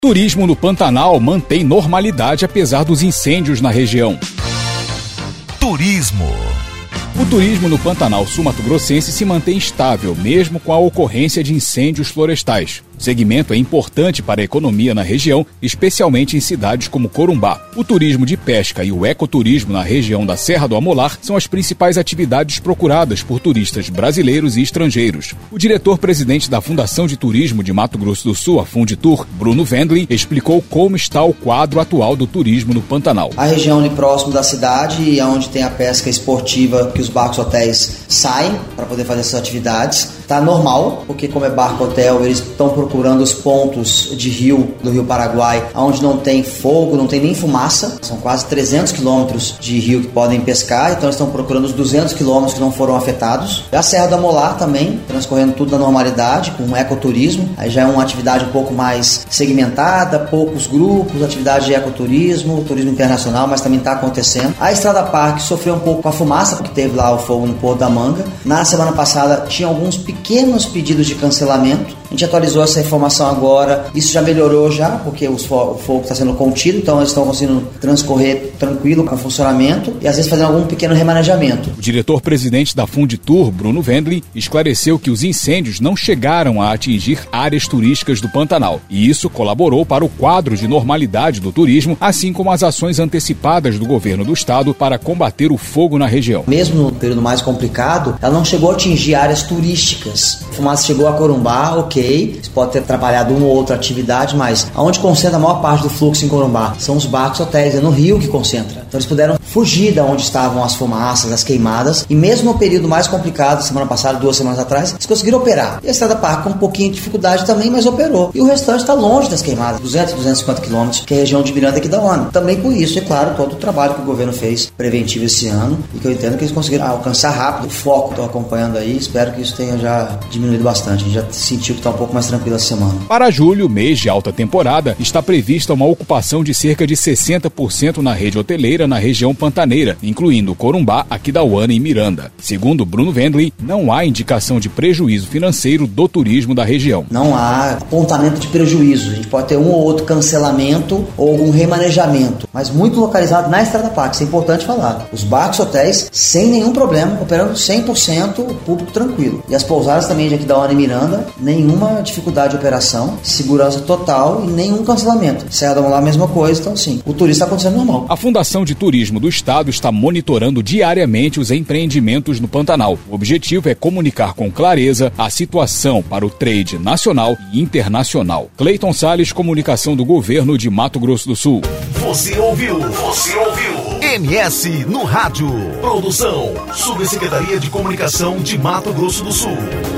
Turismo no Pantanal mantém normalidade apesar dos incêndios na região. Turismo. O turismo no Pantanal sul-mato-grossense se mantém estável, mesmo com a ocorrência de incêndios florestais. O segmento é importante para a economia na região, especialmente em cidades como Corumbá. O turismo de pesca e o ecoturismo na região da Serra do Amolar são as principais atividades procuradas por turistas brasileiros e estrangeiros. O diretor-presidente da Fundação de Turismo de Mato Grosso do Sul, a Funditur, Bruno Wendling, explicou como está o quadro atual do turismo no Pantanal. A região ali próximo da cidade, onde tem a pesca esportiva, que os barcos hotéis saem para poder fazer essas atividades, está normal, porque como é barco hotel, eles estão procurando os pontos de rio, do Rio Paraguai, onde não tem fogo, não tem nem fumaça. São quase 300 quilômetros de rio que podem pescar, então eles estão procurando os 200 quilômetros que não foram afetados. A Serra do Amolar também, transcorrendo tudo na normalidade, com ecoturismo. Aí já é uma atividade um pouco mais segmentada, poucos grupos, atividade de ecoturismo, turismo internacional, mas também está acontecendo. A Estrada Parque sofreu um pouco com a fumaça, porque teve lá o fogo no Porto da Manga. Na semana passada tinha alguns pequenos pedidos de cancelamento. A gente atualizou essa informação agora, isso já melhorou porque o fogo está sendo contido, então eles estão conseguindo transcorrer tranquilo com o funcionamento e às vezes fazendo algum pequeno remanejamento. O diretor-presidente da Funditur, Bruno Wendling, esclareceu que os incêndios não chegaram a atingir áreas turísticas do Pantanal e isso colaborou para o quadro de normalidade do turismo, assim como as ações antecipadas do governo do estado para combater o fogo na região. Mesmo no período mais complicado, ela não chegou a atingir áreas turísticas. A fumaça chegou a Corumbá, ok. Você pode ter trabalhado uma ou outra atividade, mas aonde concentra a maior parte do fluxo em Corumbá são os barcos hotéis, é no rio que concentra. Então eles puderam fugir de onde estavam as fumaças, as queimadas, e mesmo no período mais complicado, semana passada, 2 semanas atrás, eles conseguiram operar. E a Estrada Parque com um pouquinho de dificuldade também, mas operou. E o restante está longe das queimadas, 200, 250 quilômetros, que é a região de Miranda aqui da ONU. Também por isso, é claro, todo o trabalho que o governo fez preventivo esse ano, e que eu entendo que eles conseguiram alcançar rápido o foco. Estou acompanhando aí, espero que isso tenha já diminuído bastante. A gente já sentiu que está um pouco mais tranquilo essa semana. Para julho, mês de alta temporada, está prevista uma ocupação de cerca de 60% na rede hoteleira na região pantaneira, incluindo Corumbá, Aquidauana e Miranda. Segundo Bruno Wendling, não há indicação de prejuízo financeiro do turismo da região. Não há apontamento de prejuízo. A gente pode ter um ou outro cancelamento ou algum remanejamento, mas muito localizado na Estrada Parque. Isso é importante falar. Os barcos hotéis, sem nenhum problema, operando 100%, o público tranquilo. E as pousadas também de Aquidauana e Miranda, nenhuma dificuldade de operação, segurança total e nenhum cancelamento. Serra do Amolar, mesma coisa, então sim, o turismo está acontecendo normal. A Fundação de Turismo do Estado está monitorando diariamente os empreendimentos no Pantanal. O objetivo é comunicar com clareza a situação para o trade nacional e internacional. Cleiton Salles, Comunicação do Governo de Mato Grosso do Sul. Você ouviu? MS no Rádio. Produção, Subsecretaria de Comunicação de Mato Grosso do Sul.